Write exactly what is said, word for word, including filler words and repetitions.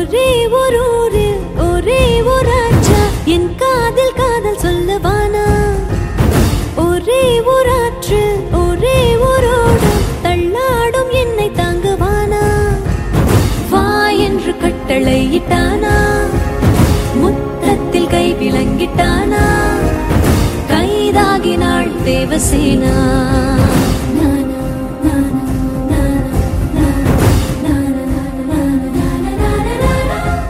ஒரே ஒரு ஊரில் ஒரே ஒரு ராஜா என் காதல் காதல் சொல்லவானா ஒரே ஒரு ஆற்று ஒரே ஒரு ஓடம் தள்ளாடும் என்னை தாங்குவானா வா என்று கட்டளையிட்டானா முத்தத்தில் கை விளங்கிட்டானா கைதாகினாள் தேவசேனா